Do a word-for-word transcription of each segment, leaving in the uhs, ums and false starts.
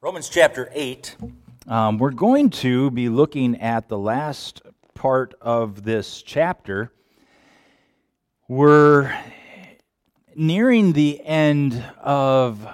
Romans chapter eight. Um, we're going to be looking at the last part of this chapter. We're nearing the end of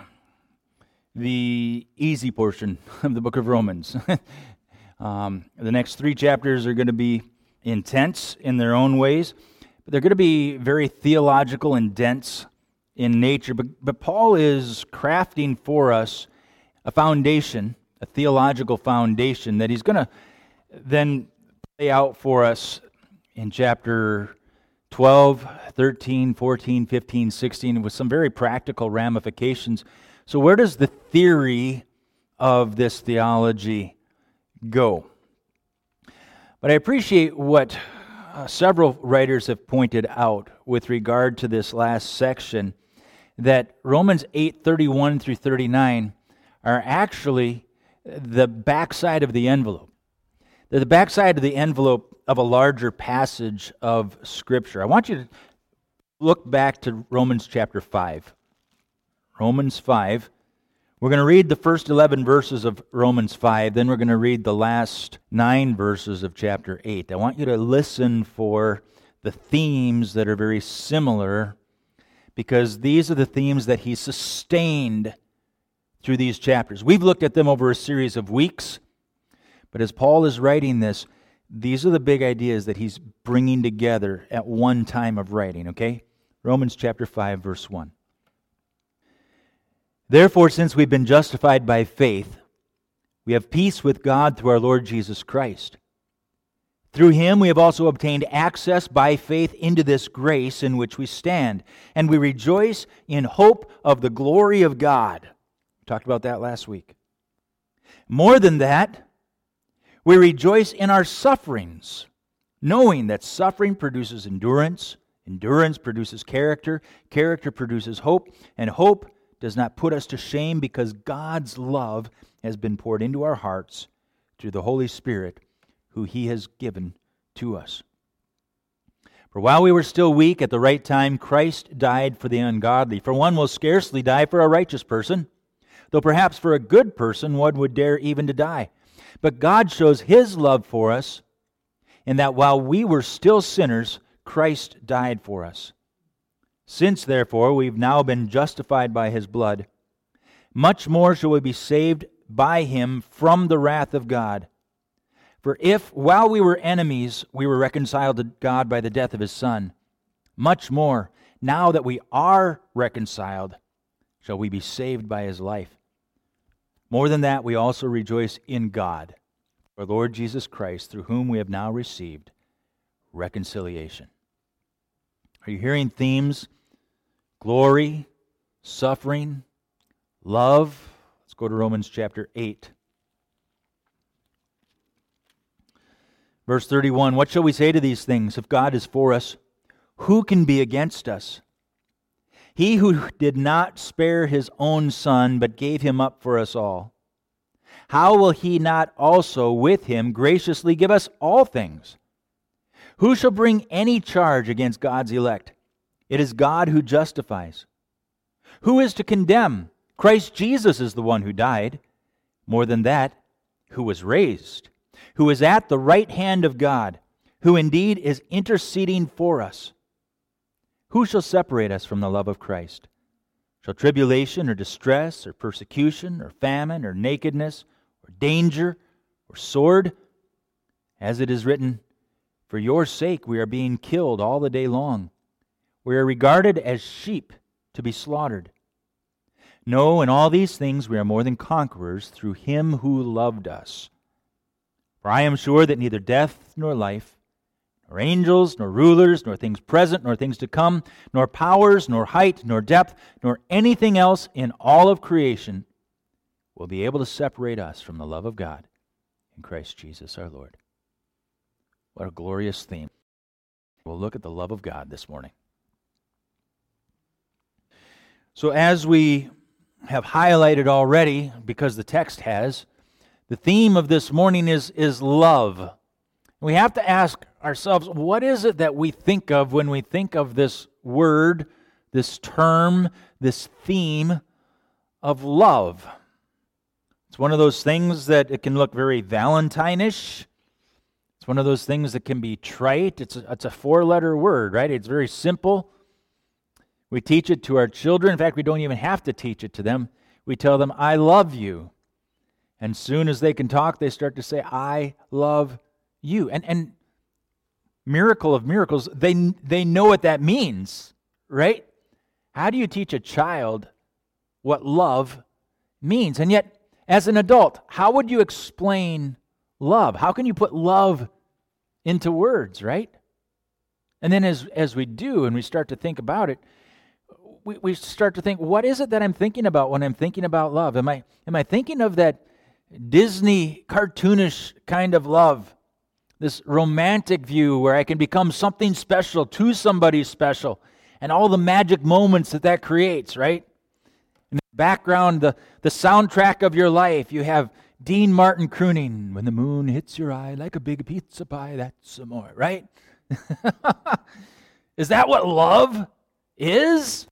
the easy portion of the book of Romans. um, the next three chapters are going to be intense in their own ways, but they're going to be very theological and dense in nature. But, but Paul is crafting for us a foundation, a theological foundation that he's going to then lay out for us in chapter twelve, thirteen, fourteen, fifteen, sixteen, with some very practical ramifications. So where does the theory of this theology go? But I appreciate what uh, several writers have pointed out with regard to this last section, that Romans eight, thirty-one through thirty-nine are actually the backside of the envelope. They're the backside of the envelope of a larger passage of Scripture. I want you to look back to Romans chapter five. Romans five. We're going to read the first eleven verses of Romans five, then we're going to read the last nine verses of chapter eight. I want you to listen for the themes that are very similar, because these are the themes that he sustained through these chapters. We've looked at them over a series of weeks, but as Paul is writing this, these are the big ideas that he's bringing together at one time of writing, okay? Romans chapter five, verse one. Therefore, since we've been justified by faith, we have peace with God through our Lord Jesus Christ. Through him we have also obtained access by faith into this grace in which we stand, and we rejoice in hope of the glory of God. We talked about that last week. More than that, we rejoice in our sufferings, knowing that suffering produces endurance, endurance produces character, character produces hope, and hope does not put us to shame, because God's love has been poured into our hearts through the Holy Spirit, who he has given to us. For while we were still weak, at the right time, Christ died for the ungodly. For one will scarcely die for a righteous person, though perhaps for a good person one would dare even to die. But God shows his love for us, in that while we were still sinners, Christ died for us. Since, therefore, we've now been justified by his blood, much more shall we be saved by him from the wrath of God. For if, while we were enemies, we were reconciled to God by the death of his Son, much more, now that we are reconciled, shall we be saved by his life. More than that, we also rejoice in God, our Lord Jesus Christ, through whom we have now received reconciliation. Are you hearing themes? Glory, suffering, love. Let's go to Romans chapter eight. Verse thirty-one, what shall we say to these things? If God is for us, who can be against us? He who did not spare his own Son, but gave him up for us all, how will he not also with him graciously give us all things? Who shall bring any charge against God's elect? It is God who justifies. Who is to condemn? Christ Jesus is the one who died. More than that, who was raised, who is at the right hand of God, who indeed is interceding for us. Who shall separate us from the love of Christ? Shall tribulation or distress or persecution or famine or nakedness or danger or sword? As it is written, for your sake we are being killed all the day long. We are regarded as sheep to be slaughtered. No, in all these things we are more than conquerors through him who loved us. For I am sure that neither death nor life, nor angels, nor rulers, nor things present, nor things to come, nor powers, nor height, nor depth, nor anything else in all of creation will be able to separate us from the love of God in Christ Jesus our Lord. What a glorious theme. We'll look at the love of God this morning. So as we have highlighted already, because the text has, the theme of this morning is, is love. We have to ask ourselves, what is it that we think of when we think of this word, this term, this theme of love? It's one of those things that it can look very Valentine-ish. It's one of those things that can be trite. It's a, it's a four-letter word, right? It's very simple. We teach it to our children. In fact, we don't even have to teach it to them. We tell them, I love you. And soon as they can talk, they start to say, I love you. And and miracle of miracles, they they know what that means, right? How do you teach a child what love means? And yet, as an adult, how would you explain love? How can you put love into words, right? And then as, as we do and we start to think about it, we, we start to think, what is it that I'm thinking about when I'm thinking about love? Am I am I thinking of that Disney cartoonish kind of love? This romantic view where I can become something special to somebody special and all the magic moments that that creates, right? In the background, the, the soundtrack of your life, you have Dean Martin crooning, when the moon hits your eye like a big pizza pie, that's some more, right? Is that what love is?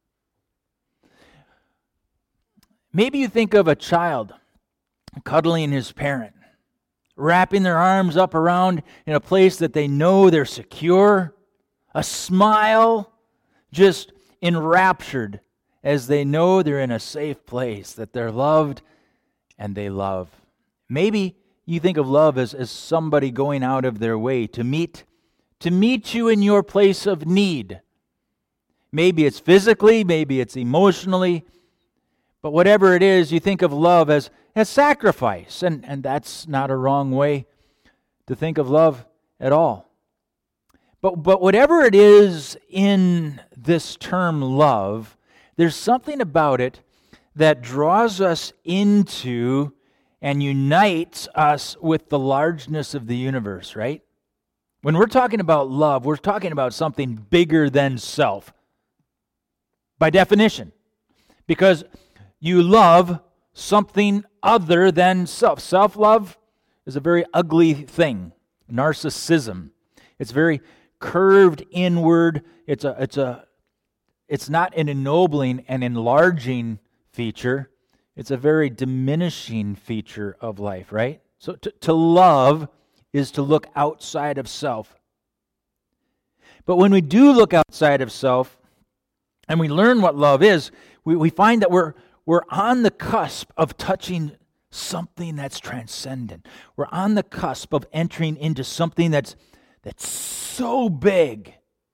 Maybe you think of a child cuddling his parent, wrapping their arms up around in a place that they know they're secure, a smile, just enraptured as they know they're in a safe place, that they're loved and they love. Maybe you think of love as, as somebody going out of their way to meet, to meet you in your place of need. Maybe it's physically, maybe it's emotionally, but whatever it is, you think of love as, as sacrifice, and, and that's not a wrong way to think of love at all. But, but whatever it is in this term love, there's something about it that draws us into and unites us with the largeness of the universe, right? When we're talking about love, we're talking about something bigger than self, by definition, because you love something other than self. Self-love is a very ugly thing. Narcissism. It's very curved inward. It's a it's a it's not an ennobling and enlarging feature. It's a very diminishing feature of life, right? So to, to love is to look outside of self. But when we do look outside of self and we learn what love is, we, we find that we're we're on the cusp of touching something that's transcendent. We're on the cusp of entering into something that's that's so big.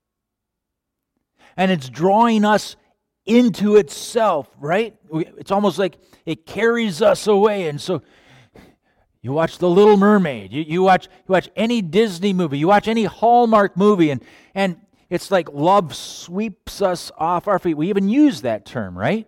And it's drawing us into itself, right? It's almost like it carries us away. And so you watch The Little Mermaid, you, you watch you watch any Disney movie, you watch any Hallmark movie, and, and it's like love sweeps us off our feet. We even use that term, right?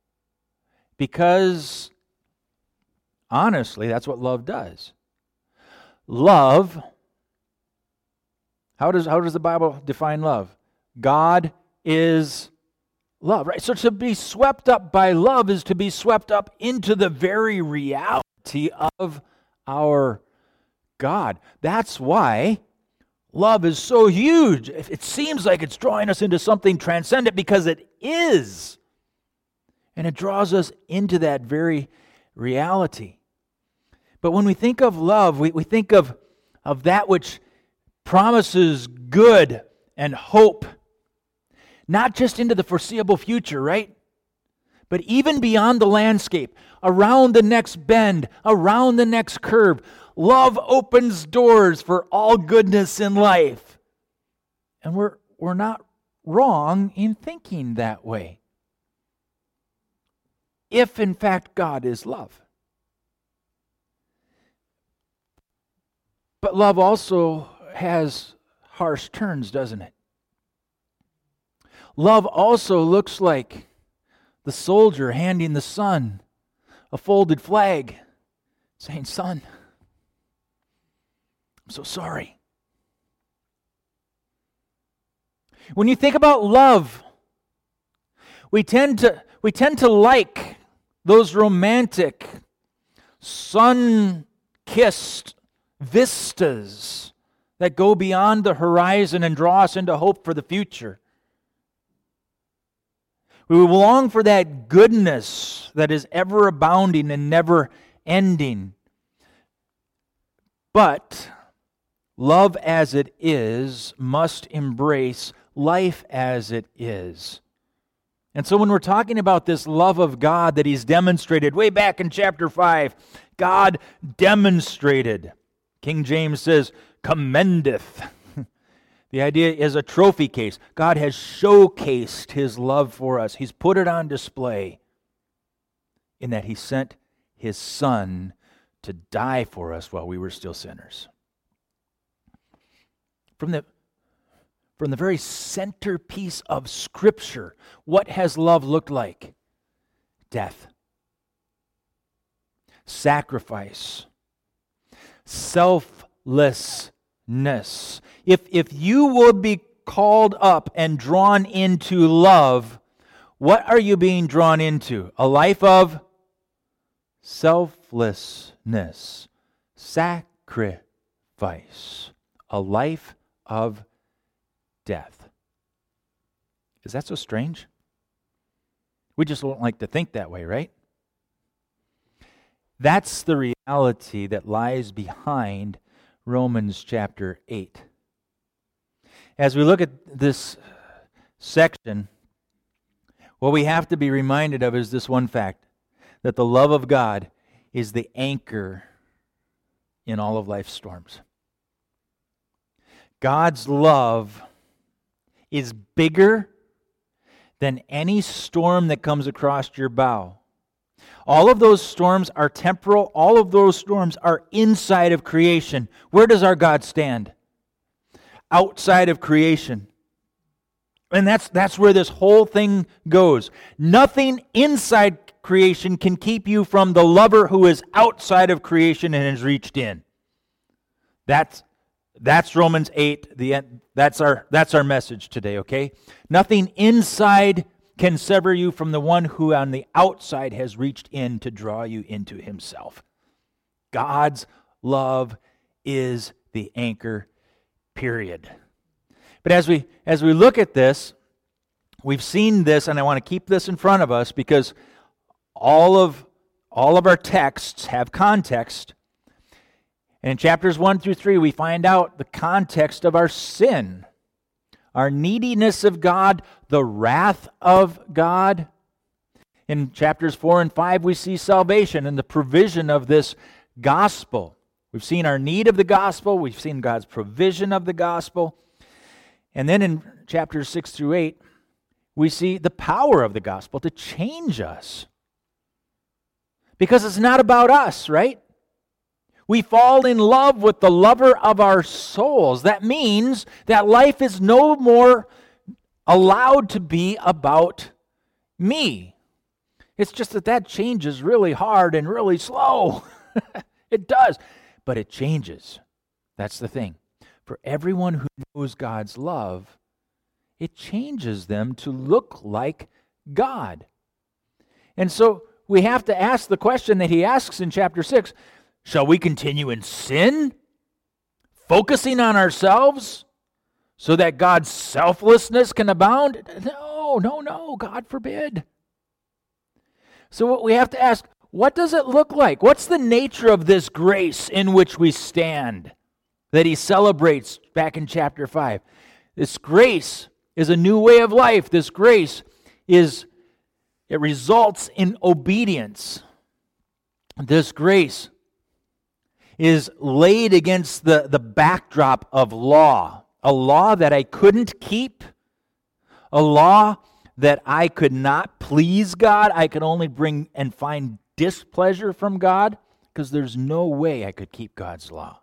Because honestly, that's what love does. Love, how does how does the Bible define love? God is love, right? So to be swept up by love is to be swept up into the very reality of our God. That's why love is so huge. It seems like it's drawing us into something transcendent because it is. And it draws us into that very reality. But when we think of love, we, we think of, of that which promises good and hope, not just into the foreseeable future, right? But even beyond the landscape, around the next bend, around the next curve. Love opens doors for all goodness in life. And we're, we're not wrong in thinking that way. If, in fact, God is love. But love also has harsh turns, doesn't it? Love also looks like the soldier handing the son a folded flag, saying, "Son, I'm so sorry." When you think about love, we tend to we tend to like those romantic, sun-kissed vistas that go beyond the horizon and draw us into hope for the future. We long for that goodness that is ever abounding and never ending. But love as it is must embrace life as it is. And so when we're talking about this love of God that He's demonstrated way back in chapter five, God demonstrated. King James says, commendeth. The idea is a trophy case. God has showcased His love for us. He's put it on display in that He sent His Son to die for us while we were still sinners. From the, from the very centerpiece of Scripture, what has love looked like? Death. Sacrifice. Selflessness. If, if you would be called up and drawn into love, what are you being drawn into? A life of selflessness, sacrifice, a life of death. Is that so strange? We just don't like to think that way, right? That's the reality that lies behind Romans chapter eight. As we look at this section, what we have to be reminded of is this one fact, that the love of God is the anchor in all of life's storms. God's love is bigger than any storm that comes across your bow. All of those storms are temporal. All of those storms are inside of creation. Where does our God stand? Outside of creation. And that's that's where this whole thing goes. Nothing inside creation can keep you from the lover who is outside of creation and has reached in. That's that's Romans eight. The end, that's our that's our message today, okay? Nothing inside can sever you from the one who on the outside has reached in to draw you into himself. God's love is the anchor, period. But as we as we look at this, we've seen this, and I want to keep this in front of us because all of all of our texts have context. And in chapters one through three, we find out the context of our sin, our neediness of God, the wrath of God. In chapters four and five, we see salvation and the provision of this gospel. We've seen our need of the gospel. We've seen God's provision of the gospel. And then in chapters six through eight, we see the power of the gospel to change us. Because it's not about us, right? We fall in love with the lover of our souls. That means that life is no more allowed to be about me. It's just that that changes really hard and really slow. It does. But it changes. That's the thing. For everyone who knows God's love, it changes them to look like God. And so we have to ask the question that he asks in chapter six, shall we continue in sin, focusing on ourselves so that God's selflessness can abound? No, no, no, God forbid. So what we have to ask, what does it look like? What's the nature of this grace in which we stand that he celebrates back in chapter five? This grace is a new way of life. This grace is, it results in obedience. This grace is laid against the, the backdrop of law, a law that I couldn't keep, a law that I could not please God. I could only bring and find displeasure from God because there's no way I could keep God's law.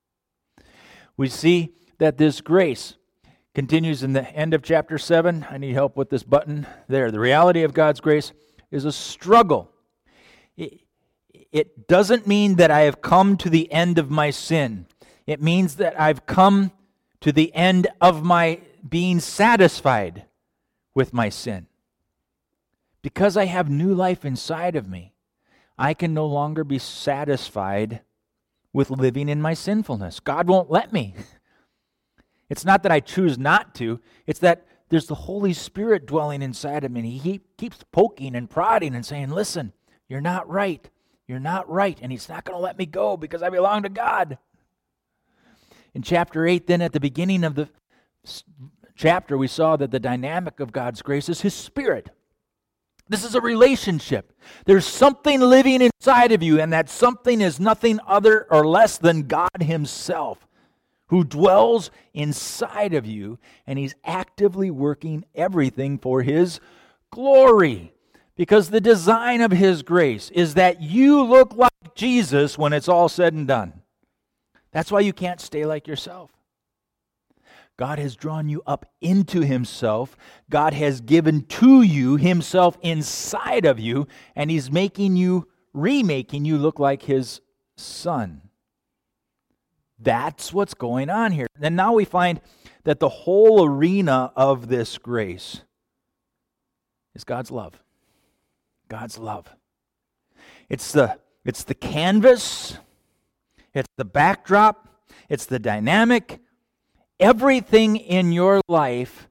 We see that this grace continues in the end of chapter seven. I need help with this button there. The reality of God's grace is a struggle. It, It doesn't mean that I have come to the end of my sin. It means that I've come to the end of my being satisfied with my sin. Because I have new life inside of me, I can no longer be satisfied with living in my sinfulness. God won't let me. It's not that I choose not to. It's that there's the Holy Spirit dwelling inside of me. And he keeps poking and prodding and saying, listen, you're not right. You're not right, and He's not going to let me go because I belong to God. In chapter eight, then, at the beginning of the chapter, we saw that the dynamic of God's grace is His Spirit. This is a relationship. There's something living inside of you, and that something is nothing other or less than God Himself, who dwells inside of you, and He's actively working everything for His glory. Because the design of His grace is that you look like Jesus when it's all said and done. That's why you can't stay like yourself. God has drawn you up into Himself. God has given to you Himself inside of you, and He's making you, remaking you look like His Son. That's what's going on here. And now we find that the whole arena of this grace is God's love. God's love. It's the, it's the canvas, it's the backdrop, it's the dynamic. Everything in your life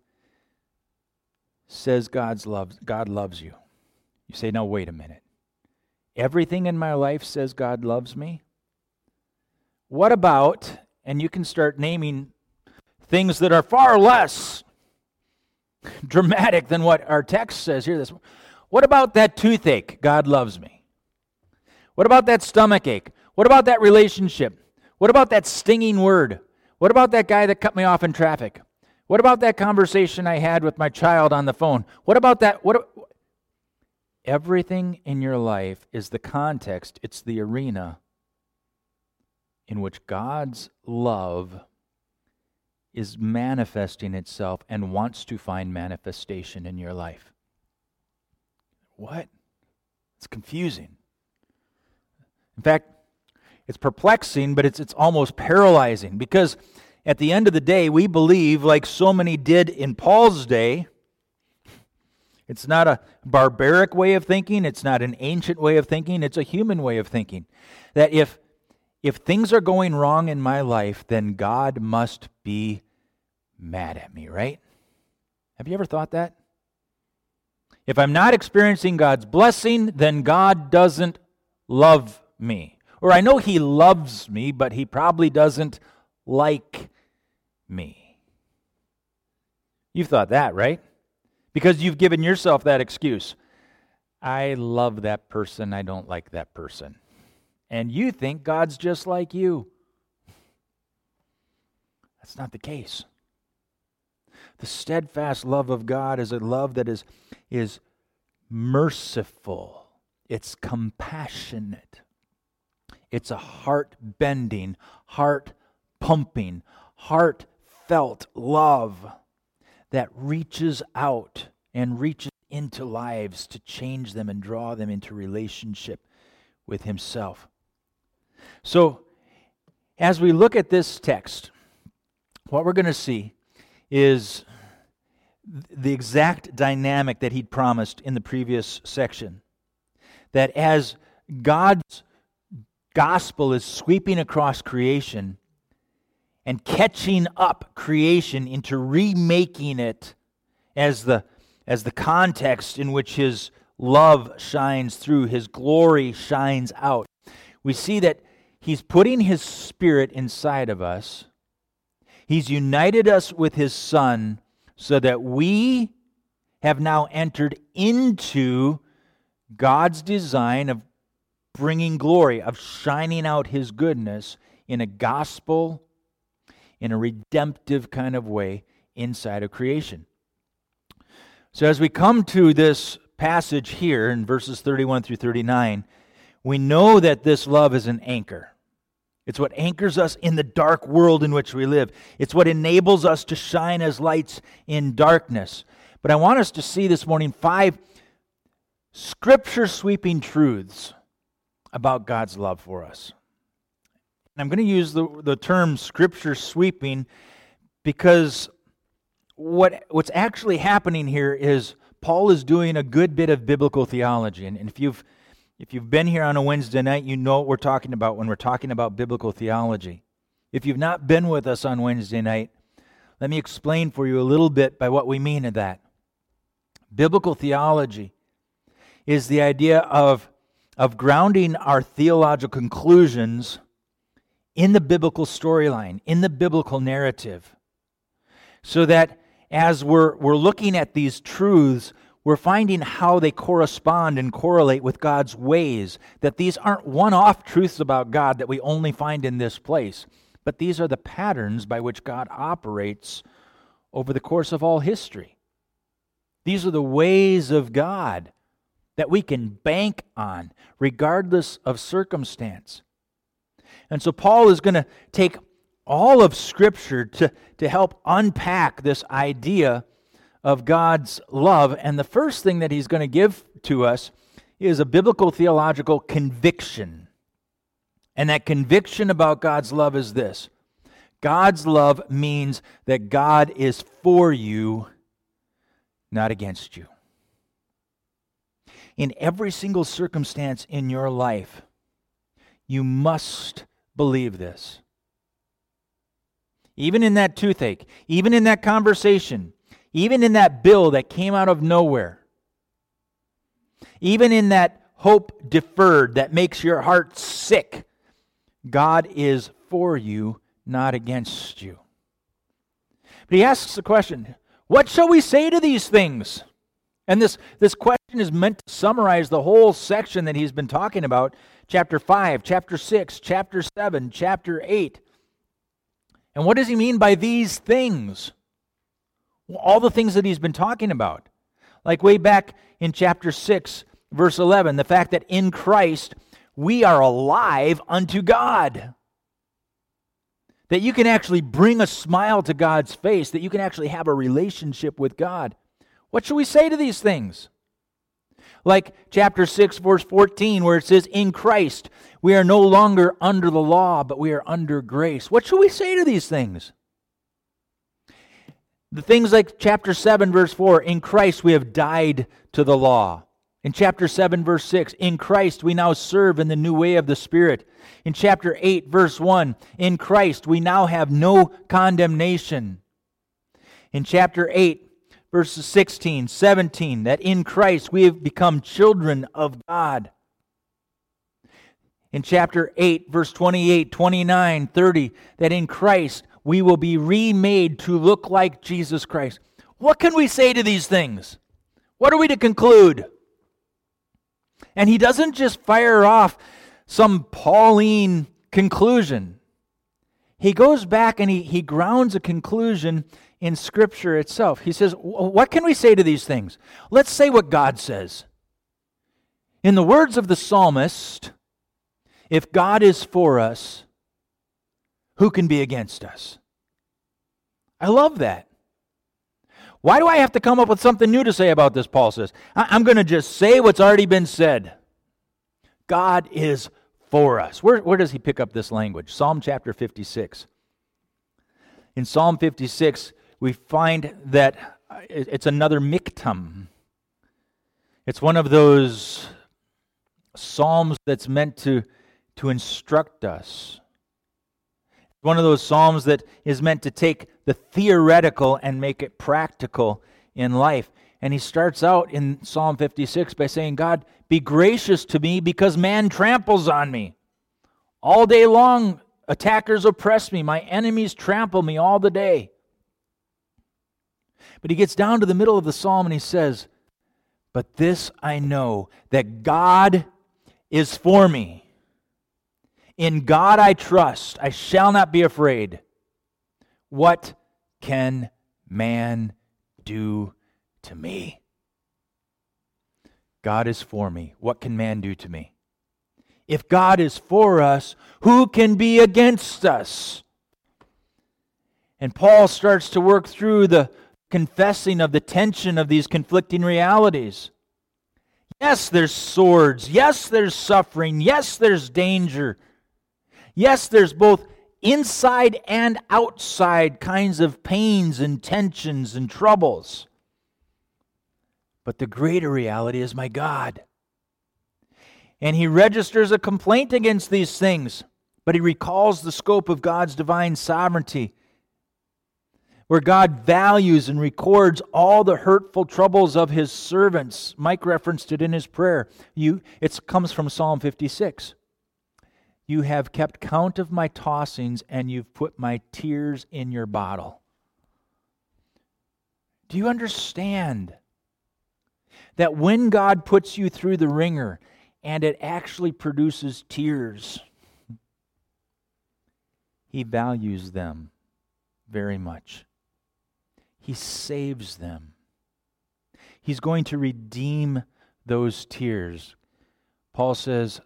says God's love, God loves you. You say, no, wait a minute. Everything in my life says God loves me? What about, and you can start naming things that are far less dramatic than what our text says here. This, what about that toothache? God loves me. What about that stomach ache? What about that relationship? What about that stinging word? What about that guy that cut me off in traffic? What about that conversation I had with my child on the phone? What about that? What? Everything in your life is the context. It's the arena in which God's love is manifesting itself and wants to find manifestation in your life. What? It's confusing. In fact, it's perplexing, but it's it's almost paralyzing, because at the end of the day, we believe, like so many did in Paul's day, it's not a barbaric way of thinking, it's not an ancient way of thinking, it's a human way of thinking. That if if things are going wrong in my life, then God must be mad at me, right? Have you ever thought that? If I'm not experiencing God's blessing, then God doesn't love me. Or I know He loves me, but He probably doesn't like me. You've thought that, right? Because you've given yourself that excuse. I love that person, I don't like that person. And you think God's just like you. That's not the case. The steadfast love of God is a love that is, is merciful. It's compassionate. It's a heart-bending, heart-pumping, heartfelt love that reaches out and reaches into lives to change them and draw them into relationship with Himself. So, as we look at this text, what we're going to see is the exact dynamic that He'd promised in the previous section. That as God's gospel is sweeping across creation and catching up creation into remaking it as the, as the context in which His love shines through, His glory shines out, we see that He's putting His Spirit inside of us. He's united us with His Son so that we have now entered into God's design of bringing glory, of shining out His goodness in a gospel, in a redemptive kind of way inside of creation. So as we come to this passage here in verses thirty-one through thirty-nine, we know that this love is an anchor. It's what anchors us in the dark world in which we live. It's what enables us to shine as lights in darkness. But I want us to see this morning five Scripture-sweeping truths about God's love for us. And I'm going to use the, the term Scripture-sweeping because what, what's actually happening here is Paul is doing a good bit of biblical theology. And, and if you've If you've been here on a Wednesday night, you know what we're talking about when we're talking about biblical theology. If you've not been with us on Wednesday night, let me explain for you a little bit by what we mean of that. Biblical theology is the idea of, of grounding our theological conclusions in the biblical storyline, in the biblical narrative, so that as we're, we're looking at these truths, we're finding how they correspond and correlate with God's ways, that these aren't one-off truths about God that we only find in this place, but these are the patterns by which God operates over the course of all history. These are the ways of God that we can bank on, regardless of circumstance. And so Paul is going to take all of Scripture to, to help unpack this idea of God's love. And the first thing that he's going to give to us is a biblical theological conviction. And that conviction about God's love is this: God's love means that God is for you, not against you. In every single circumstance in your life, you must believe this. Even in that toothache, even in that conversation, even in that bill that came out of nowhere, even in that hope deferred that makes your heart sick, God is for you, not against you. But he asks the question, what shall we say to these things? And this, this question is meant to summarize the whole section that he's been talking about, chapter five, chapter six, chapter seven, chapter eight. And what does he mean by these things? Well, all the things that he's been talking about. Like way back in chapter six, verse eleven, the fact that in Christ we are alive unto God. That you can actually bring a smile to God's face, that you can actually have a relationship with God. What should we say to these things? Like chapter six, verse fourteen, where it says, in Christ we are no longer under the law, but we are under grace. What should we say to these things? The things like chapter seven, verse four, in Christ we have died to the law. In chapter seven, verse six, in Christ we now serve in the new way of the Spirit. In chapter eight, verse one, in Christ we now have no condemnation. In chapter eight, verses sixteen, seventeen, that in Christ we have become children of God. In chapter eight, verse twenty-eight, twenty-nine, thirty, that in Christ we will be remade to look like Jesus Christ. What can we say to these things? What are we to conclude? And he doesn't just fire off some Pauline conclusion. He goes back and he, he grounds a conclusion in Scripture itself. He says, what can we say to these things? Let's say what God says. In the words of the psalmist, if God is for us, who can be against us? I love that. Why do I have to come up with something new to say about this, Paul says? I'm going to just say what's already been said. God is for us. Where, where does he pick up this language? Psalm chapter fifty-six. In Psalm fifty-six, we find that it's another miktam. It's one of those psalms that's meant to, to instruct us. One of those psalms that is meant to take the theoretical and make it practical in life. And he starts out in Psalm fifty-six by saying, God, be gracious to me because man tramples on me. All day long, attackers oppress me. My enemies trample me all the day. But he gets down to the middle of the psalm and he says, but this I know, that God is for me. In God I trust. I shall not be afraid. What can man do to me? God is for me. What can man do to me? If God is for us, who can be against us? And Paul starts to work through the confessing of the tension of these conflicting realities. Yes, there's swords. Yes, there's suffering. Yes, there's danger. Yes, there's both inside and outside kinds of pains and tensions and troubles. But the greater reality is my God. And he registers a complaint against these things, but he recalls the scope of God's divine sovereignty. where God values and records all the hurtful troubles of His servants. Mike referenced it in his prayer. You, it comes from Psalm fifty-six. You have kept count of my tossings, and you've put my tears in your bottle. Do you understand that when God puts you through the ringer and it actually produces tears, He values them very much. He saves them. He's going to redeem those tears. Paul says,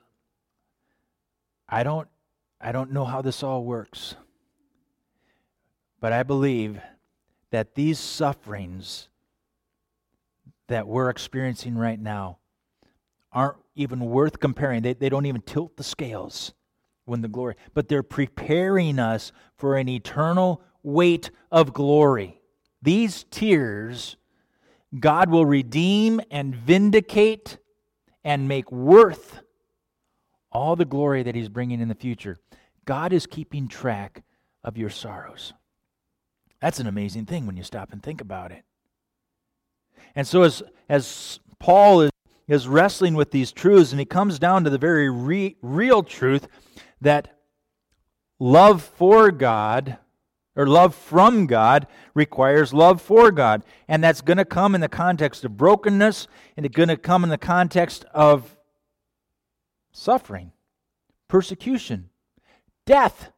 I don't, I don't know how this all works, but I believe that these sufferings that we're experiencing right now aren't even worth comparing. They, they don't even tilt the scales when the glory, but they're preparing us for an eternal weight of glory. These tears, God will redeem and vindicate and make worth all the glory that He's bringing in the future. God is keeping track of your sorrows. That's an amazing thing when you stop and think about it. And so as, as Paul is, is wrestling with these truths, and he comes down to the very re, real truth that love for God, or love from God, requires love for God. And that's going to come in the context of brokenness, and it's going to come in the context of suffering, persecution, death.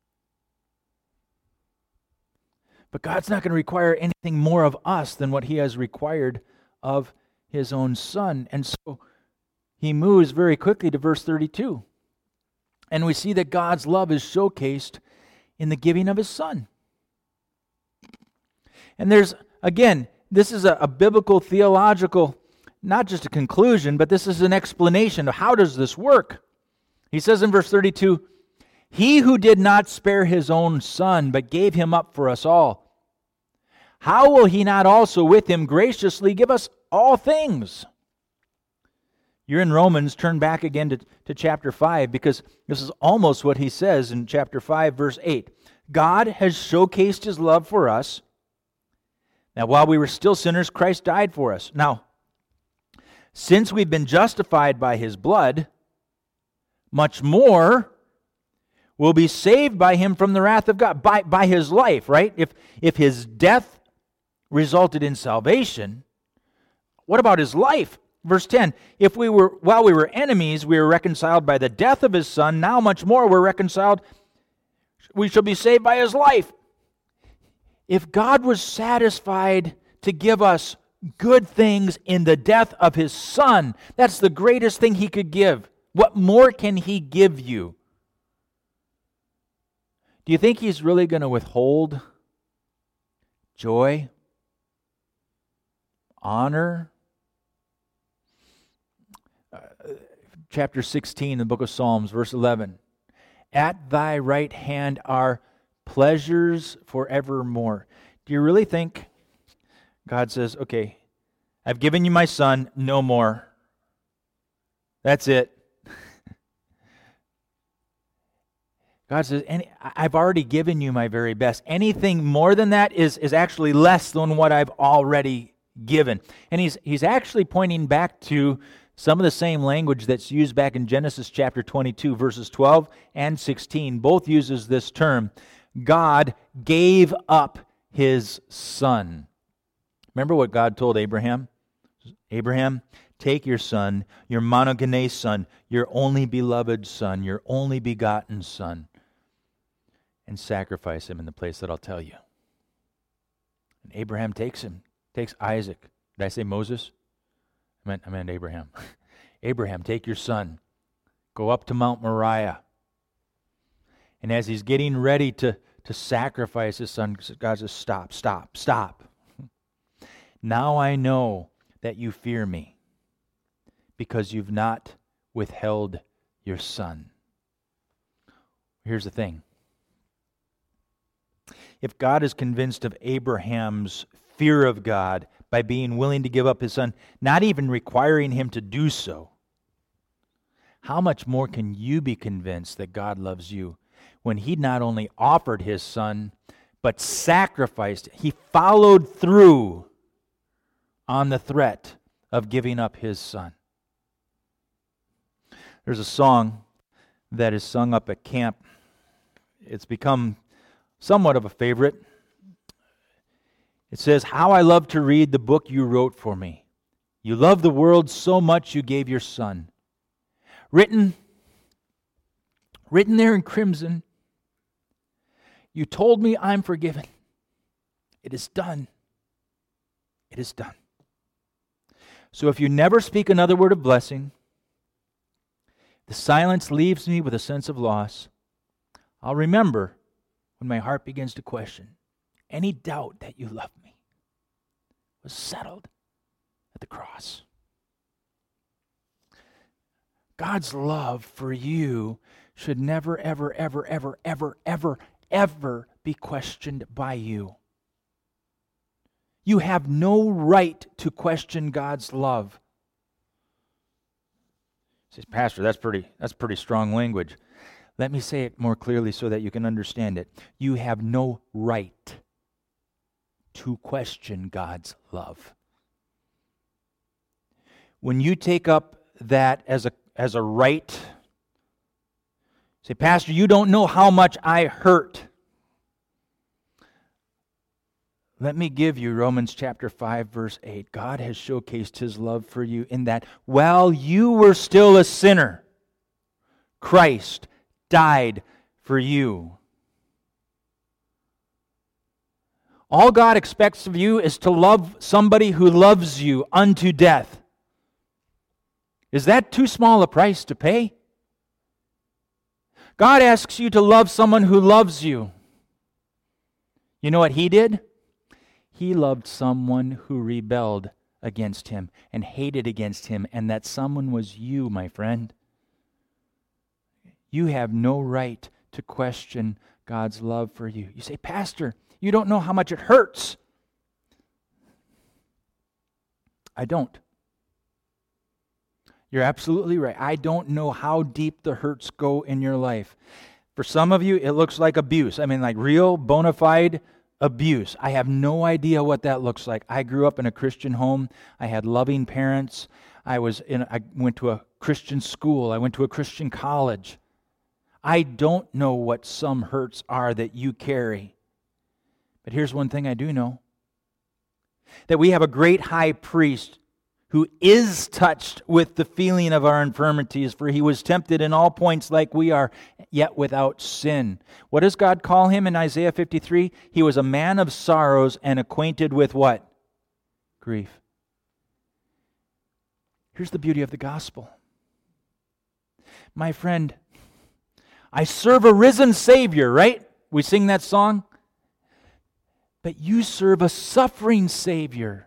But God's not going to require anything more of us than what He has required of His own Son. And so he moves very quickly to verse thirty-two. And we see that God's love is showcased in the giving of His Son. And there's, again, this is a, a biblical, theological, not just a conclusion, but this is an explanation of how does this work. He says in verse thirty-two, He who did not spare His own Son, but gave Him up for us all, how will He not also with Him graciously give us all things? You're in Romans, turn back again to, to chapter five, because this is almost what he says in chapter five, verse eight. God has showcased His love for us. Now, while we were still sinners, Christ died for us. Now, since we've been justified by His blood, much more we'll be saved by Him from the wrath of God, by, by His life, right? If, if His death resulted in salvation, what about His life? Verse ten, if we were, while we were enemies, we were reconciled by the death of His Son, now much more we're reconciled, we shall be saved by His life. If God was satisfied to give us good things in the death of His Son, that's the greatest thing He could give. What more can He give you? Do you think He's really going to withhold joy, honor? Uh, chapter sixteen, the book of Psalms, verse eleven. At Thy right hand are pleasures forevermore. Do you really think God says, okay, I've given you my Son, no more. That's it. God says, Any, I've already given you my very best. Anything more than that is, is actually less than what I've already given. And he's, he's actually pointing back to some of the same language that's used back in Genesis chapter twenty-two, verses twelve and sixteen. Both uses this term. God gave up His Son. Remember what God told Abraham? Abraham, take your son, your monogenes son, your only beloved son, your only begotten son, and sacrifice him in the place that I'll tell you. And Abraham takes him, takes Isaac. Did I say Moses? I meant, I meant Abraham. Abraham, take your son, go up to Mount Moriah. And as he's getting ready to, to sacrifice his son, God says, stop, stop, stop. Now I know that you fear me because you've not withheld your son. Here's the thing. If God is convinced of Abraham's fear of God by being willing to give up his son, not even requiring him to do so, how much more can you be convinced that God loves you when He not only offered His Son, but sacrificed. He followed through on the threat of giving up his son. There's a song that is sung up at camp. It's become somewhat of a favorite. It says, "How I love to read the book you wrote for me. You love the world so much you gave your son. Written, written there in crimson, you told me I'm forgiven. It is done. It is done. So if you never speak another word of blessing, the silence leaves me with a sense of loss. I'll remember when my heart begins to question any doubt that you love me was settled at the cross." God's love for you should never, ever, ever, ever, ever, ever, ever be questioned by you. You have no right to question God's love. Says, "Pastor, that's pretty, that's pretty strong language." Let me say it more clearly so that you can understand it. You have no right to question God's love. When you take up that as a as a right, say, "Pastor, you don't know how much I hurt." Let me give you Romans chapter five, verse eight. God has showcased His love for you in that while you were still a sinner, Christ died for you. All God expects of you is to love somebody who loves you unto death. Is that too small a price to pay? God asks you to love someone who loves you. You know what He did? He loved someone who rebelled against Him and hated against Him, and that someone was you, my friend. You have no right to question God's love for you. You say, "Pastor, you don't know how much it hurts." I don't. You're absolutely right. I don't know how deep the hurts go in your life. For some of you, it looks like abuse. I mean, like real, bona fide abuse. I have no idea what that looks like. I grew up in a Christian home. I had loving parents. I was in. I went to a Christian school. I went to a Christian college. I don't know what some hurts are that you carry. But here's one thing I do know. That we have a great high priest who is touched with the feeling of our infirmities, for He was tempted in all points like we are, yet without sin. What does God call Him in Isaiah fifty-three? He was a man of sorrows and acquainted with what? Grief. Here's the beauty of the gospel. My friend, I serve a risen Savior, right? We sing that song. But you serve a suffering Savior.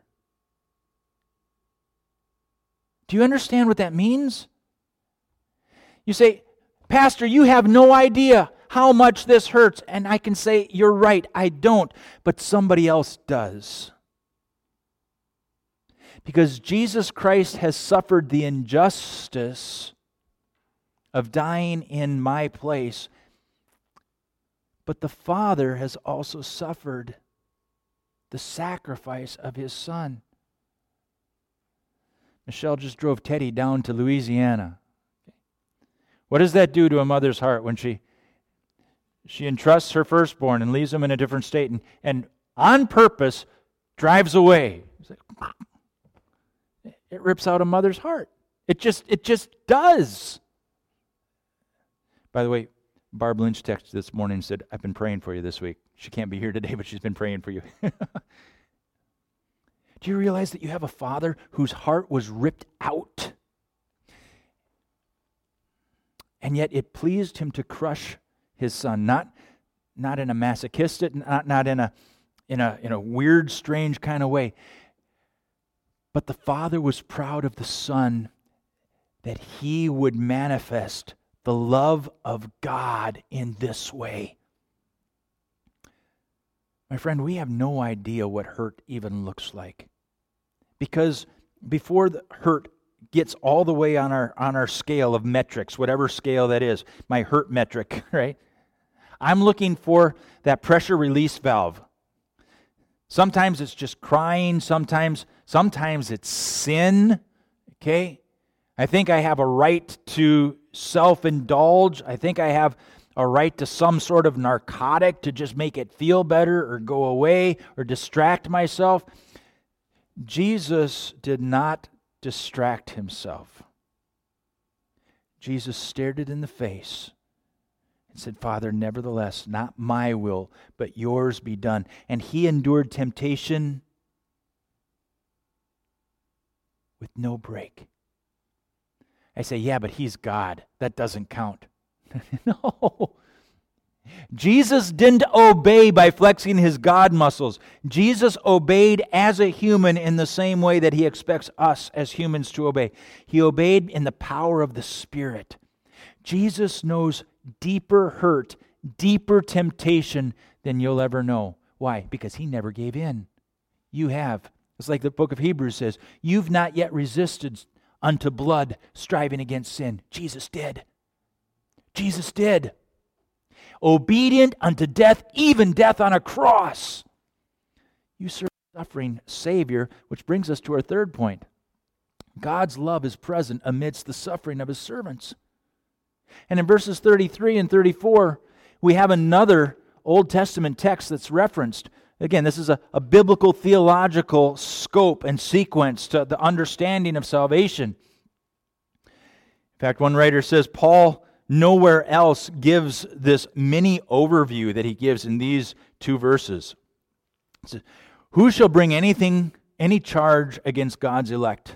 Do you understand what that means? You say, "Pastor, you have no idea how much this hurts." And I can say, "You're right, I don't," but somebody else does. Because Jesus Christ has suffered the injustice of dying in my place, but the Father has also suffered the sacrifice of His Son. Michelle just drove Teddy down to Louisiana. What does that do to a mother's heart when she she entrusts her firstborn and leaves him in a different state and, and on purpose drives away? It rips out a mother's heart. It just it just does. By the way, Barb Lynch texted this morning and said, "I've been praying for you this week." She can't be here today, but she's been praying for you. Do you realize that you have a Father whose heart was ripped out? And yet it pleased Him to crush His Son, not, not in a masochistic, not, not in a in a in a weird, strange kind of way. But the Father was proud of the Son, that He would manifest the love of God in this way. My friend, we have no idea what hurt even looks like. Because before the hurt gets all the way on our on our scale of metrics, whatever scale that is, my hurt metric, right? I'm looking for that pressure release valve. Sometimes it's just crying. Sometimes, sometimes it's sin. Okay? I think I have a right to self-indulge. I think I have a right to some sort of narcotic to just make it feel better or go away or distract myself. Jesus did not distract himself. Jesus stared it in the face and said, Father, nevertheless, not my will, but yours be done. And he endured temptation with no break. I say, yeah, but he's God. That doesn't count. No. Jesus didn't obey by flexing his God muscles. Jesus obeyed as a human in the same way that he expects us as humans to obey. He obeyed in the power of the Spirit. Jesus knows deeper hurt, deeper temptation than you'll ever know. Why? Because he never gave in. You have. It's like the book of Hebrews says, you've not yet resisted unto blood, striving against sin. Jesus did. Jesus did. Obedient unto death, even death on a cross. You serve a suffering Savior, which brings us to our third point. God's love is present amidst the suffering of his servants. And in verses thirty-three and thirty-four, we have another Old Testament text that's referenced. Again, this is a, a biblical theological scope and sequence to the understanding of salvation. In fact, one writer says Paul nowhere else gives this mini overview that he gives in these two verses. It says, who shall bring anything, any charge against God's elect?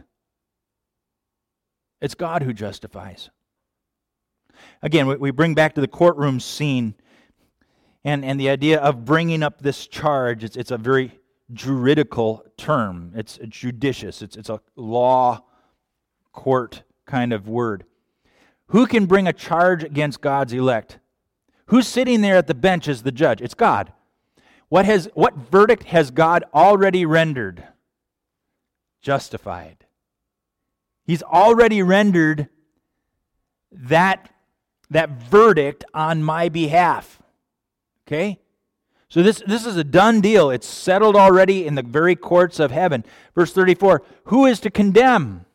It's God who justifies. Again, we bring back to the courtroom scene and, and the idea of bringing up this charge. It's, it's a very juridical term. It's judicious. It's, it's a law court kind of word. Who can bring a charge against God's elect? Who's sitting there at the bench as the judge? It's God. What has what verdict has God already rendered? Justified. He's already rendered that, that verdict on my behalf. Okay? So this, this is a done deal. It's settled already in the very courts of heaven. Verse thirty-four, who is to condemn?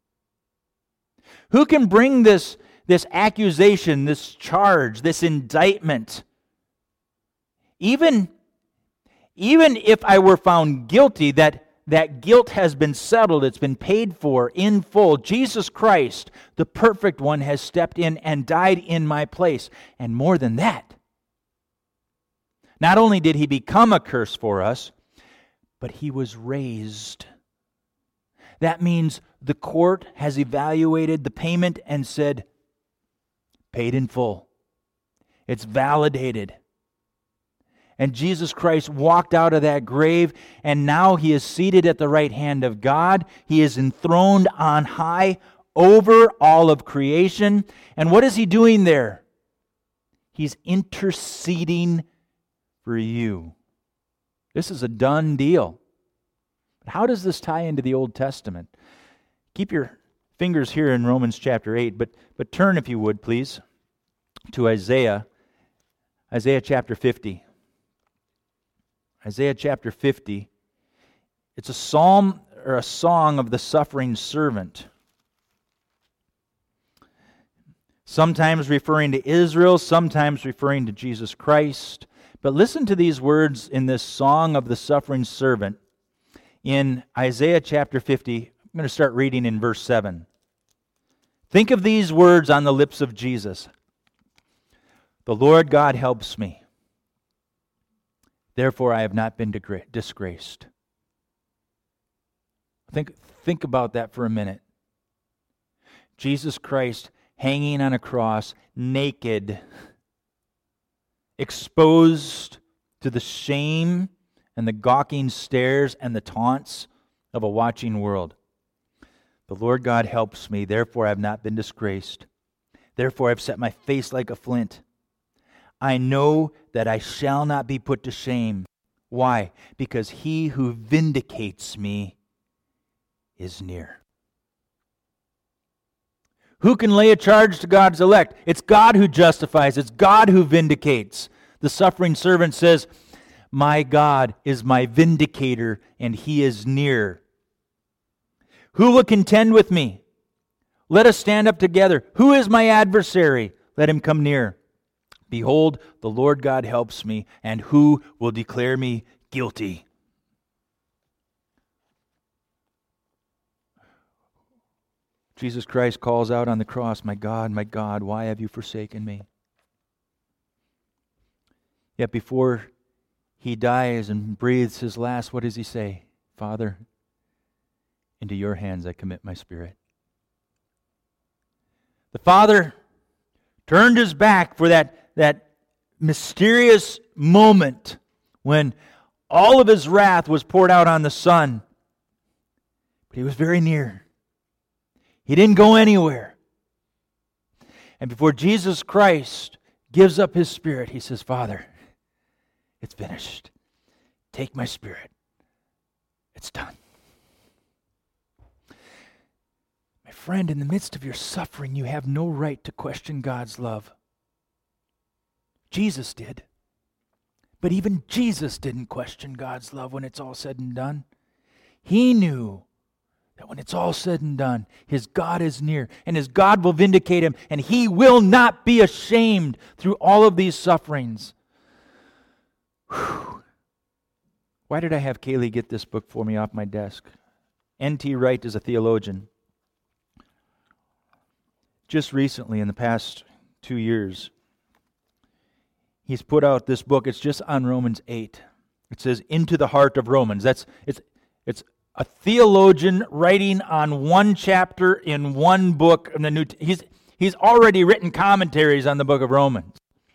Who can bring this, this accusation, this charge, this indictment? Even, even if I were found guilty, that, that guilt has been settled, it's been paid for in full. Jesus Christ, the perfect one, has stepped in and died in my place. And more than that, not only did he become a curse for us, but he was raised. That means the court has evaluated the payment and said, paid in full. It's validated. And Jesus Christ walked out of that grave, and now he is seated at the right hand of God. He is enthroned on high over all of creation. And what is he doing there? He's interceding for you. This is a done deal. How does this tie into the Old Testament? Keep your fingers here in Romans chapter eight, but, but turn, if you would, please, to Isaiah, Isaiah chapter fifty. Isaiah chapter fifty. It's a psalm or a song of the suffering servant. Sometimes referring to Israel, sometimes referring to Jesus Christ. But listen to these words in this song of the suffering servant. In Isaiah chapter fifty, I'm going to start reading in verse seven. Think of these words on the lips of Jesus. The Lord God helps me. Therefore I have not been disgraced. Think, think about that for a minute. Jesus Christ hanging on a cross, naked, exposed to the shame and the gawking stares and the taunts of a watching world. The Lord God helps me, therefore I have not been disgraced. Therefore I have set my face like a flint. I know that I shall not be put to shame. Why? Because he who vindicates me is near. Who can lay a charge to God's elect? It's God who justifies. It's God who vindicates. The suffering servant says, "My God is my vindicator, and He is near. Who will contend with me? Let us stand up together. Who is my adversary? Let him come near. Behold, the Lord God helps me, and who will declare me guilty?" Jesus Christ calls out on the cross, "My God, my God, why have you forsaken me?" Yet before He dies and breathes His last, what does He say? "Father, into your hands I commit my spirit." The Father turned His back for that, that mysterious moment when all of His wrath was poured out on the Son. But He was very near. He didn't go anywhere. And before Jesus Christ gives up His Spirit, He says, "Father, it's finished. Take my spirit. It's done." My friend, in the midst of your suffering, you have no right to question God's love. Jesus did. But even Jesus didn't question God's love when it's all said and done. He knew that when it's all said and done, His God is near, and His God will vindicate Him, and He will not be ashamed through all of these sufferings. Whew. Why did I have Kaylee get this book for me off my desk? N T Wright is a theologian. Just recently, in the past two years, he's put out this book. It's just on Romans eight. It says, "Into the Heart of Romans." That's it's it's a theologian writing on one chapter in one book in the New. He's he's already written commentaries on the book of Romans.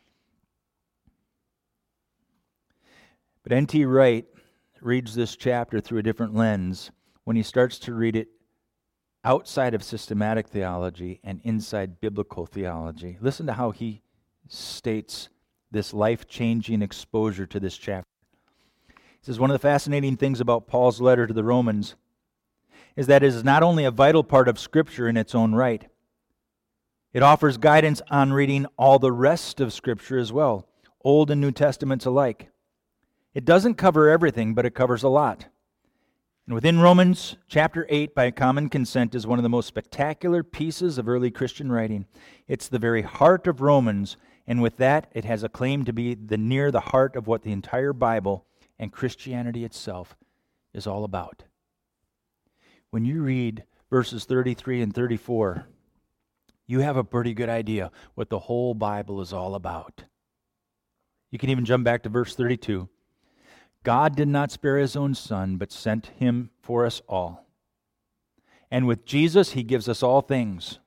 But N T Wright reads this chapter through a different lens when he starts to read it outside of systematic theology and inside biblical theology. Listen to how he states this life-changing exposure to this chapter. He says, "One of the fascinating things about Paul's letter to the Romans is that it is not only a vital part of Scripture in its own right, it offers guidance on reading all the rest of Scripture as well, Old and New Testaments alike. It doesn't cover everything, but it covers a lot. And within Romans chapter eight, by common consent, is one of the most spectacular pieces of early Christian writing. It's the very heart of Romans, and with that, it has a claim to be the near the heart of what the entire Bible and Christianity itself is all about." When you read verses thirty-three and thirty-four, you have a pretty good idea what the whole Bible is all about. You can even jump back to verse thirty-two. "God did not spare His own Son, but sent Him for us all. And with Jesus, He gives us all things.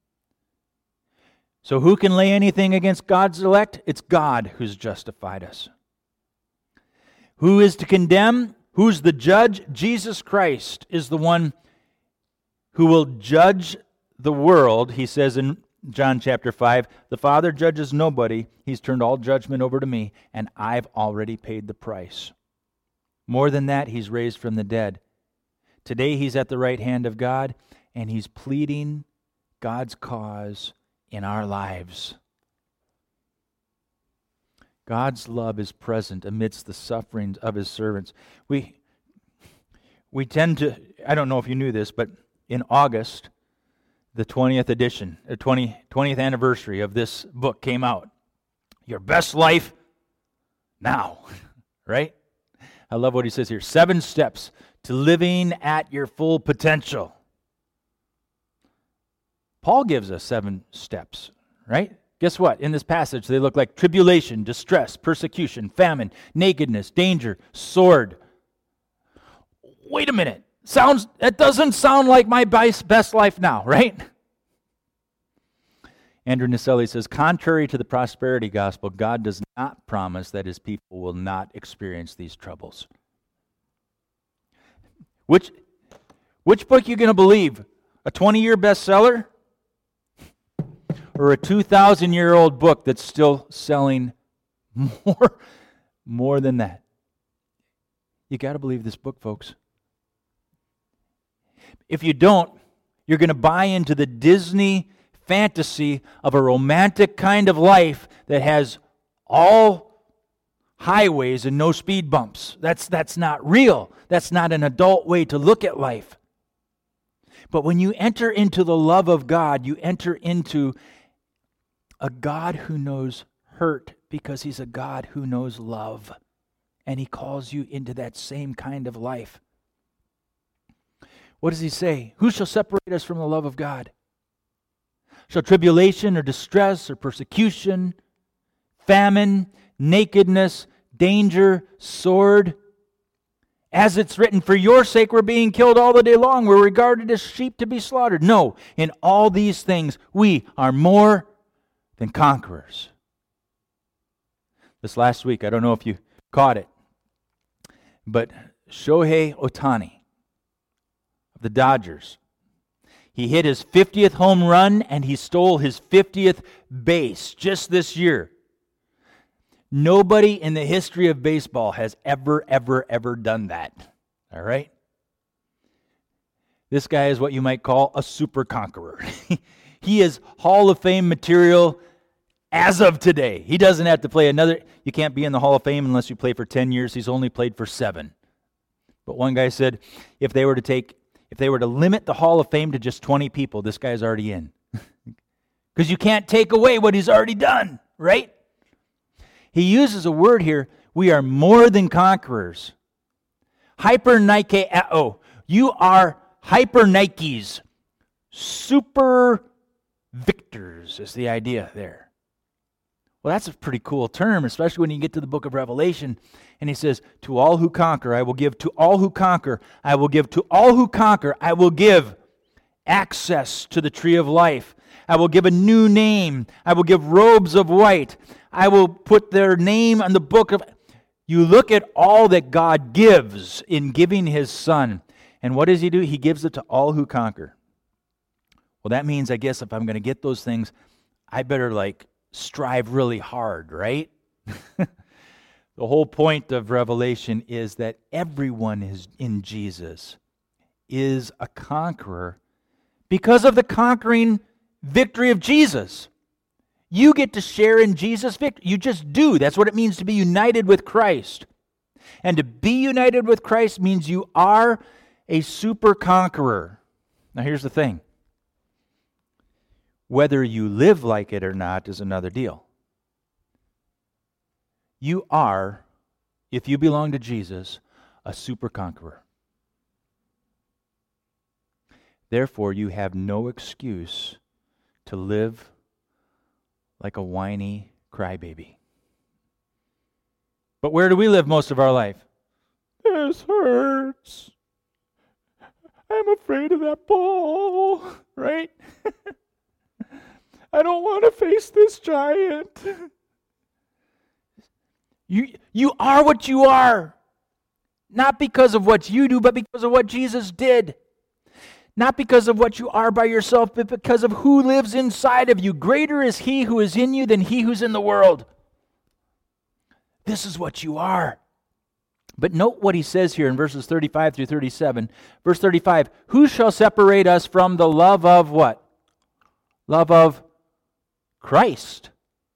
So who can lay anything against God's elect? It's God who's justified us. Who is to condemn? Who's the judge? Jesus Christ is the one who will judge the world." He says in John chapter five, "The Father judges nobody. He's turned all judgment over to me, and I've already paid the price. More than that, He's raised from the dead. Today He's at the right hand of God, and He's pleading God's cause in our lives." God's love is present amidst the sufferings of His servants. We, we tend to, I don't know if you knew this, but in August, the twentieth edition, the twentieth anniversary of this book came out. Your best life now, right? I love what he says here. Seven steps to living at your full potential. Paul gives us seven steps, right? Guess what? In this passage, they look like tribulation, distress, persecution, famine, nakedness, danger, sword. Wait a minute. Sounds that doesn't sound like my best life now, right? Andrew Naselli says, "Contrary to the prosperity gospel, God does not promise that His people will not experience these troubles." Which, which book are you going to believe? A twenty-year bestseller? Or a two thousand year old book that's still selling more, more than that? You got to believe this book, folks. If you don't, you're going to buy into the Disney fantasy of a romantic kind of life that has all highways and no speed bumps. That's, that's not real. That's not an adult way to look at life. But when you enter into the love of God, you enter into a God who knows hurt because He's a God who knows love. And He calls you into that same kind of life. What does He say? Who shall separate us from the love of God? Shall tribulation or distress or persecution, famine, nakedness, danger, sword? As it's written, for your sake we're being killed all the day long. We're regarded as sheep to be slaughtered. No, in all these things we are more than conquerors. This last week, I don't know if you caught it, but Shohei Ohtani of the Dodgers, he hit his fiftieth home run and he stole his fiftieth base just this year. Nobody in the history of baseball has ever, ever, ever done that. All right? This guy is what you might call a super conqueror. He is Hall of Fame material as of today. He doesn't have to play another. You can't be in the Hall of Fame unless you play for ten years. He's only played for seven. But one guy said if they were to take, if they were to limit the Hall of Fame to just twenty people, this guy's already in. Because you can't take away what he's already done, right? He uses a word here, we are more than conquerors. Hyper Nike, oh, you are hyper Nikes. Super victors is the idea there. Well, that's a pretty cool term, especially when you get to the book of Revelation. And he says, to all who conquer, I will give, to all who conquer, I will give, to all who conquer, I will give access to the tree of life. I will give a new name. I will give robes of white. I will put their name on the book of... You look at all that God gives in giving His Son. And what does He do? He gives it to all who conquer. Well, that means, I guess, if I'm going to get those things, I better, like, strive really hard, right? The whole point of Revelation is that everyone is in Jesus is a conqueror because of the conquering victory of Jesus. You get to share in Jesus' victory. You just do. That's what it means to be united with Christ. And to be united with Christ means you are a super conqueror. Now here's the thing. Whether you live like it or not is another deal. You are, if you belong to Jesus, a super conqueror. Therefore, you have no excuse to live like a whiny crybaby. But where do we live most of our life? This hurts. I'm afraid of that ball, right? I don't want to face this giant. You, you are what you are. Not because of what you do, but because of what Jesus did. Not because of what you are by yourself, but because of who lives inside of you. Greater is He who is in you than he who's in the world. This is what you are. But note what he says here in verses thirty-five through thirty-seven. Verse thirty-five, who shall separate us from the love of what? Love of Christ.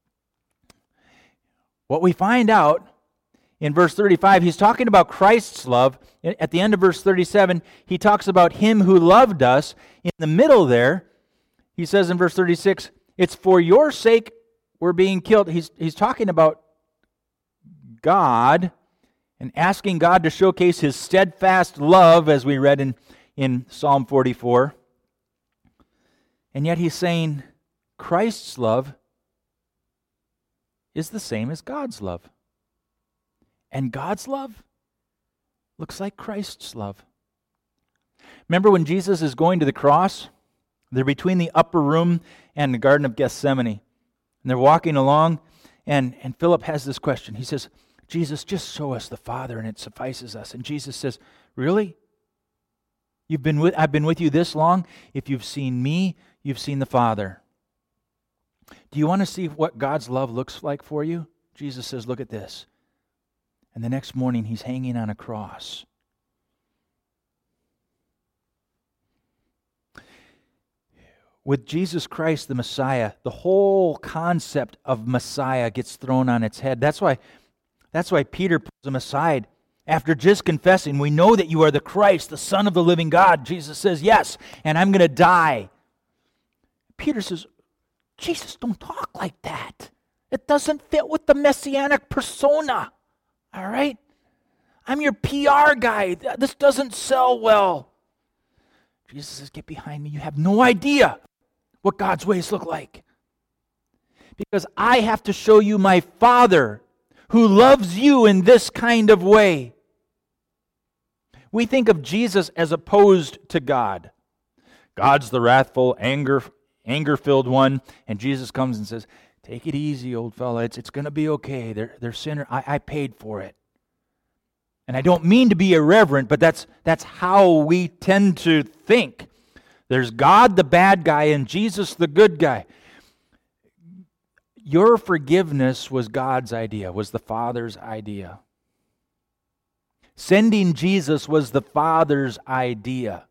What we find out in verse thirty-five, he's talking about Christ's love. At the end of verse thirty-seven, he talks about Him who loved us. In the middle there, he says in verse thirty-six, it's for your sake we're being killed. He's, he's talking about God and asking God to showcase His steadfast love, as we read in, in Psalm forty-four. And yet he's saying Christ's love is the same as God's love. And God's love looks like Christ's love. Remember when Jesus is going to the cross? They're between the upper room and the Garden of Gethsemane. And they're walking along, and, and Philip has this question. He says, Jesus, just show us the Father, and it suffices us. And Jesus says, really? You've been with, I've been with you this long? If you've seen me, you've seen the Father. Do you want to see what God's love looks like for you? Jesus says, look at this. And the next morning, He's hanging on a cross. With Jesus Christ, the Messiah, the whole concept of Messiah gets thrown on its head. That's why That's why Peter pulls him aside. After just confessing, we know that you are the Christ, the Son of the living God. Jesus says, yes, and I'm going to die. Peter says, Jesus, don't talk like that. It doesn't fit with the messianic persona. All right? I'm your P R guy. This doesn't sell well. Jesus says, get behind me. You have no idea what God's ways look like. Because I have to show you my Father who loves you in this kind of way. We think of Jesus as opposed to God. God's the wrathful, anger, anger-filled one, and Jesus comes and says, take it easy, old fella. It's, it's going to be okay. They're, they're sinner. I, I paid for it. And I don't mean to be irreverent, but that's, that's how we tend to think. There's God, the bad guy, and Jesus, the good guy. Your forgiveness was God's idea, was the Father's idea. Sending Jesus was the Father's idea.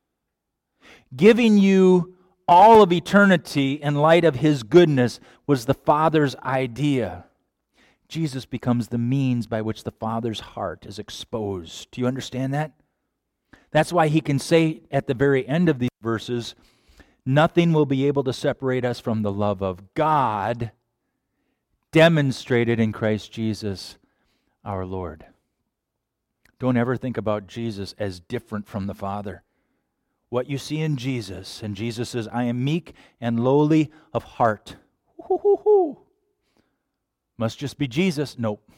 Giving you all of eternity in light of His goodness was the Father's idea. Jesus becomes the means by which the Father's heart is exposed. Do you understand that? That's why He can say at the very end of these verses, nothing will be able to separate us from the love of God demonstrated in Christ Jesus our Lord. Don't ever think about Jesus as different from the Father. What you see in Jesus, and Jesus says, I am meek and lowly of heart. Hoo-hoo-hoo. Must just be Jesus? Nope.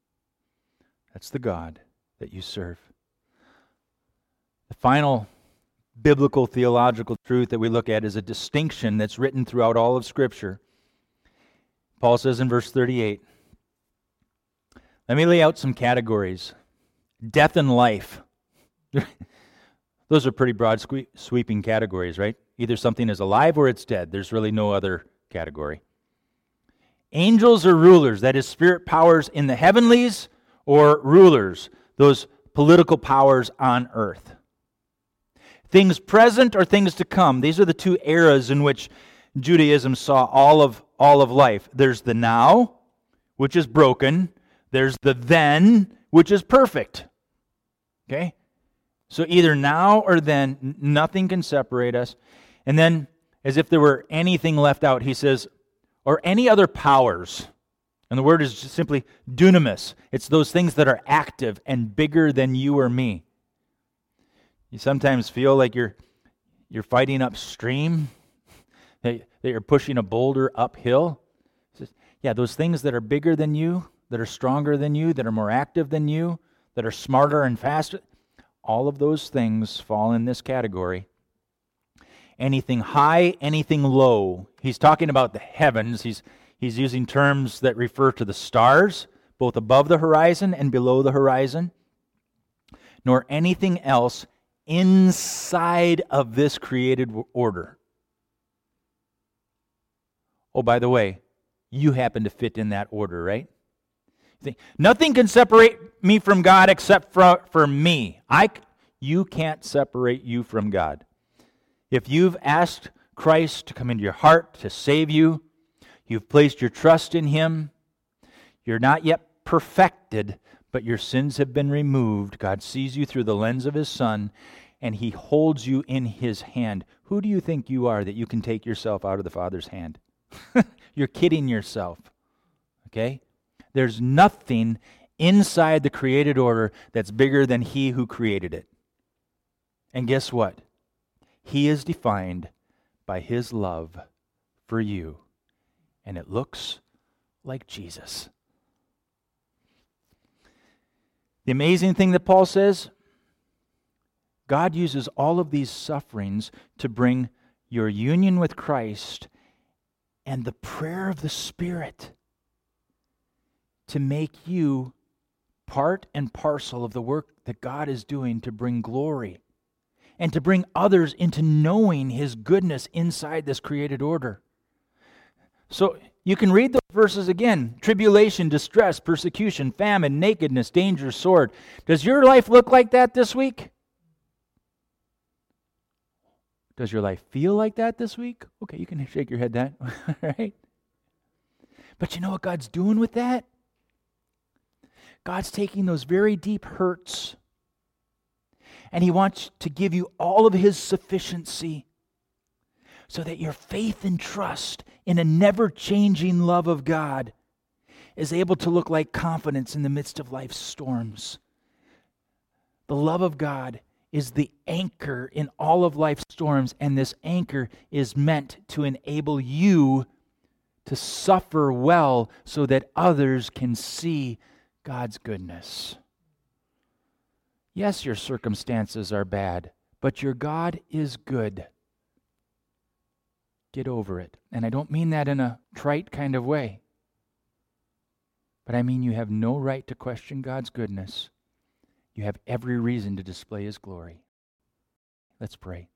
That's the God that you serve. The final biblical theological truth that we look at is a distinction that's written throughout all of Scripture. Paul says in verse thirty-eight, let me lay out some categories. Death and life. Those are pretty broad sweeping categories, right? Either something is alive or it's dead. There's really no other category. Angels or rulers, that is spirit powers in the heavenlies, or rulers, those political powers on earth. Things present or things to come. These are the two eras in which Judaism saw all of all of life. There's the now, which is broken. There's the then, which is perfect. Okay? So either now or then, nothing can separate us. And then, as if there were anything left out, he says, or any other powers. And the word is just simply dunamis. It's those things that are active and bigger than you or me. You sometimes feel like you're you're fighting upstream, that, that you're pushing a boulder uphill. Says, yeah, those things that are bigger than you, that are stronger than you, that are more active than you, that are smarter and faster, all of those things fall in this category. Anything high, anything low. He's talking about the heavens. He's he's using terms that refer to the stars, both above the horizon and below the horizon, nor anything else inside of this created order. Oh, by the way, you happen to fit in that order, right? Think, nothing can separate me from God except for, for me. I, you can't separate you from God. If you've asked Christ to come into your heart to save you, you've placed your trust in Him, you're not yet perfected, but your sins have been removed. God sees you through the lens of His Son, and He holds you in His hand. Who do you think you are that you can take yourself out of the Father's hand? You're kidding yourself, okay? There's nothing inside the created order that's bigger than He who created it. And guess what? He is defined by His love for you, and it looks like Jesus. The amazing thing that Paul says, God uses all of these sufferings to bring your union with Christ and the prayer of the Spirit to make you part and parcel of the work that God is doing to bring glory and to bring others into knowing His goodness inside this created order. So you can read those verses again. Tribulation, distress, persecution, famine, nakedness, danger, sword. Does your life look like that this week? Does your life feel like that this week? Okay, you can shake your head that, right? But you know what God's doing with that? God's taking those very deep hurts, and He wants to give you all of His sufficiency so that your faith and trust in a never-changing love of God is able to look like confidence in the midst of life's storms. The love of God is the anchor in all of life's storms, and this anchor is meant to enable you to suffer well so that others can see God's goodness. Yes, your circumstances are bad, but your God is good. Get over it. And I don't mean that in a trite kind of way, but I mean you have no right to question God's goodness. You have every reason to display His glory. Let's pray.